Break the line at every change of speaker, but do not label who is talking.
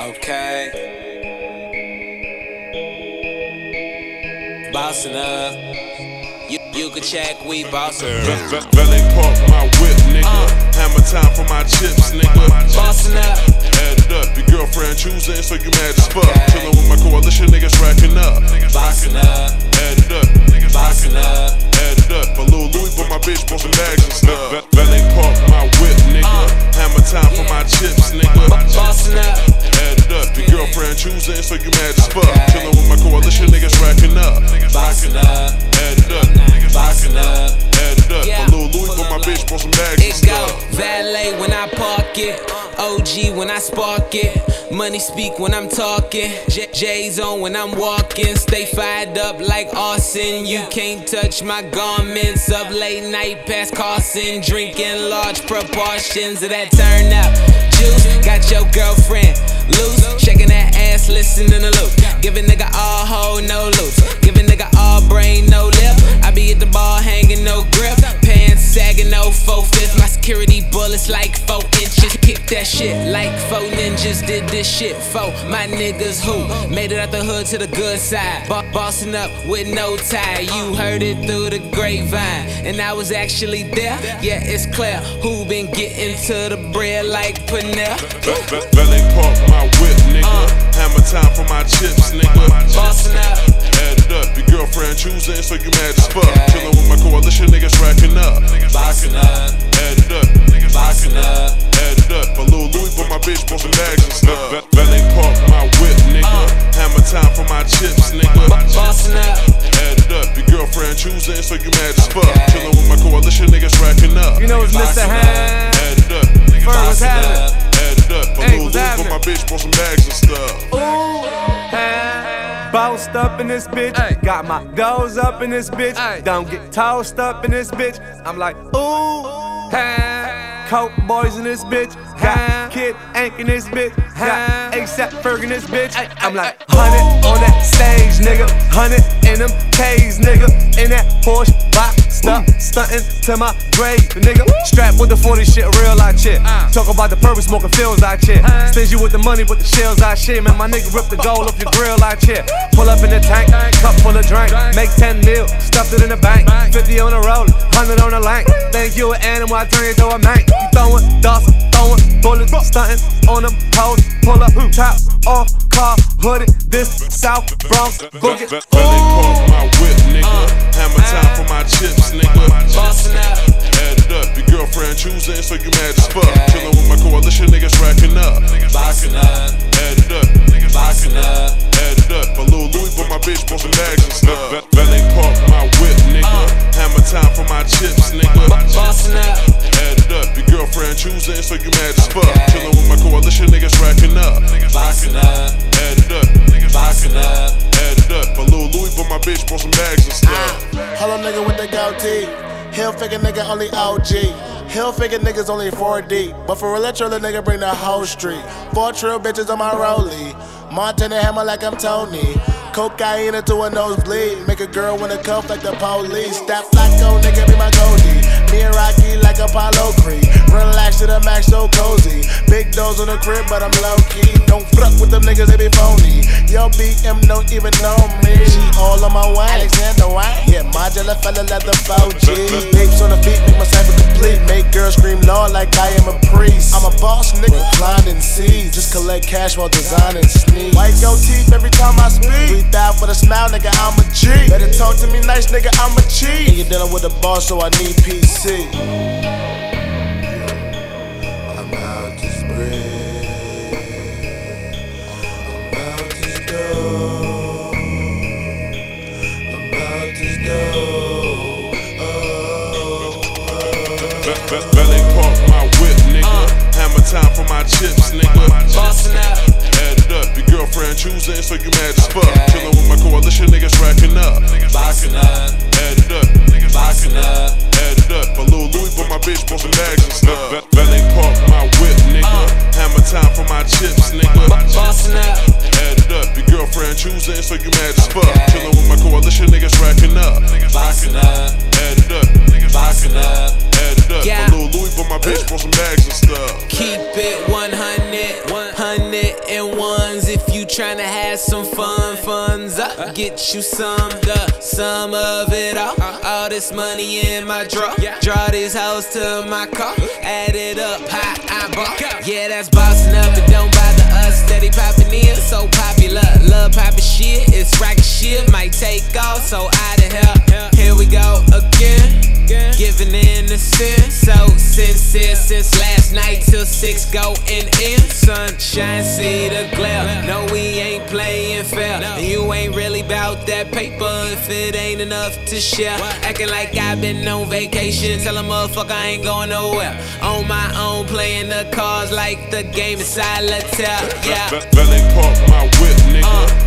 Okay. Bossin' up. You can check, we bossin'.
Valet park my whip, nigga. Hammer time for my chips, nigga.
Bossin' up.
Add it up, your girlfriend choosing, so you mad as fuck. Chillin' with my coalition, niggas racking up.
Bossin' up.
Add it up,
Bossin' up.
add it up. A little Louis, but my bitch bought some bags and stuff. Valet park my whip, nigga. Hammer time for my chips, nigga.
Bossin' up.
Add it up, your girlfriend choosing, so you mad as fuck. Chillin' with my coalition, niggas racking up.
Bossin' up.
Add it up,
Bossin' up.
add it up. A little Louis, but my bitch bought some bags and
It go
stuff.
valet when I park it, OG when I spark it, money speak when I'm talking, J's on when I'm walking, stay fired up like arson. You can't touch my garments of late night past Carson, drinking large proportions of that turn up juice. Got your girlfriend loose, shaking that ass, listening to loop. Give a nigga all hoe, no loops. Give a nigga all brain, no lip. I be at the ball hanging, no grip. Pants sagging, no 4/5. My security bullets like 4 inches. Kick that shit like 4 ninjas. Did this shit for my niggas who made it out the hood to the good side. Bossing up with no tie. You heard it through the grapevine, and I was actually there. Yeah, it's clear who been getting to the bread like Panel.
Valet park my whip, nigga. Hammer time for my chips, nigga.
Bossing up.
Add it up, your girlfriend choosing, so you mad as fuck. Chillin' with my coalition, niggas racking up.
Bossing up.
Add it up,
Bossing up.
add it up. A little Louis, but my bitch bought some bags and stuff. Valet park my whip, nigga. Hammer time for my chips, nigga.
Bossing up.
Add it up, your girlfriend choosing, so you mad as fuck. Chillin' with my coalition, niggas racking up.
You know it's Mr. Hand.
Add it up,
First, what's happening?
add it up. A
Hey,
little
what's
Louis, but my bitch bought some bags and stuff.
Bounced up in this bitch, got my goals up in this bitch. Don't get tossed up in this bitch. I'm like, ooh, Coke boys in this bitch, got Kid Ink in this bitch, got ASAP Ferg in this bitch. I'm like, 100 on that stage, nigga, 100 in them K's, nigga, in that Porsche box, stuntin' to my grave, nigga. Strapped with the 40 shit, real life shit. Talk about the purpose, smoking feels like shit. Stingy with the money, but the shells I shit. Man, my nigga rip the gold off your grill like shit. Pull up in the tank, cup full of drink. Make 10 mil, stuffed it in the bank. 50 on the roller, 100 on the lane. Think you an animal, I turn you to a mank. You throwin' dust, throwin' bullets, stuntin' on them hoes. Pull up, top off, car, hooded. This South Bronx, boogie.
Valet park my whip, nigga. Hammer time for my chips, nigga.
Bossing up.
Add it up, your girlfriend choosing, so you mad as fuck. Chillin' with my coalition, niggas racking up.
Bossing up.
Add it up,
Bossing up.
add it up. A little Louis, but my bitch bought some bags and stuff. Valet park my whip, nigga. Hammer time for my chips, nigga.
Bossing up.
Add it up, your girlfriend choosing, so you mad as fuck. Chillin' with my coalition, niggas racking up.
Bossing up.
Add it up,
Bossing up.
add it up. A little Louis, but my bitch bought some bags and stuff.
Hello nigga with the goatee. Hill figure nigga only OG. Hill figure niggas only 4D. But for real, little nigga bring the whole street. 4 trill bitches on my rollie. Montana hammer like I'm Tony. Cocaine into a nosebleed. Make a girl wanna cuff like the police. That Flacco nigga be my goldie. Me and Rocky like Apollo Creed. Relax to the max, so cozy. Big doors on the crib, but I'm low key. Don't fuck with them niggas, they be phony. Yo, BM don't even know me. She all on my way. Alexander White. Yeah, modular fella leather 4G. Babes on the feet, make my cipher complete. Make girls scream Lord like I am a priest. I'm a boss nigga, blind and see. Just collect cash while designing sneeze. White goat teeth every time I speak. Breathe out for the smile, nigga, I'm a G. Better talk to me nice, nigga, I'm a cheat. And you're dealing with a boss, so I need PC. I'm out to spread. I'm out to go. I'm out to go.
Valet park my whip, nigga. Hammer time for my chips, nigga.
Bossing up.
Add it up, your girlfriend choosing, so you mad as fuck. Chillin' with my coalition, niggas racking up.
Bossing up.
Add it up,
Bossing up.
add it up. A little Louis, but my bitch bought some bags and stuff. Valet park my whip, nigga. Hammer time for my chips, nigga.
Bossing up.
Add it up, your girlfriend choosing, so you mad as fuck. Chillin' with my coalition, niggas racking up.
Bossing up.
Add it up,
Bossing up.
add it up.
Yeah.
A little Louis, but my bitch bought some bags and stuff.
Keep it 100, 101. get you some, the sum of it all. All this money in my drawer. Draw these hoes to my car. Add it up, hot, I bought. Yeah, that's bossing up, it don't bother us. Steady popping in, so popular. Love poppin' shit, it's rockin' shit. Might take off, so out of here. Here we go again. Giving in the sin, so sincere since last night till 6 going in. Sunshine, see the glare. No, we ain't playing fair. And you ain't really bout that paper if it ain't enough to share. Acting like I've been on vacation. Tell a motherfucker I ain't going nowhere. On my own, playing the cards like the game is solitaire. Yeah.
Valet park my whip, nigga.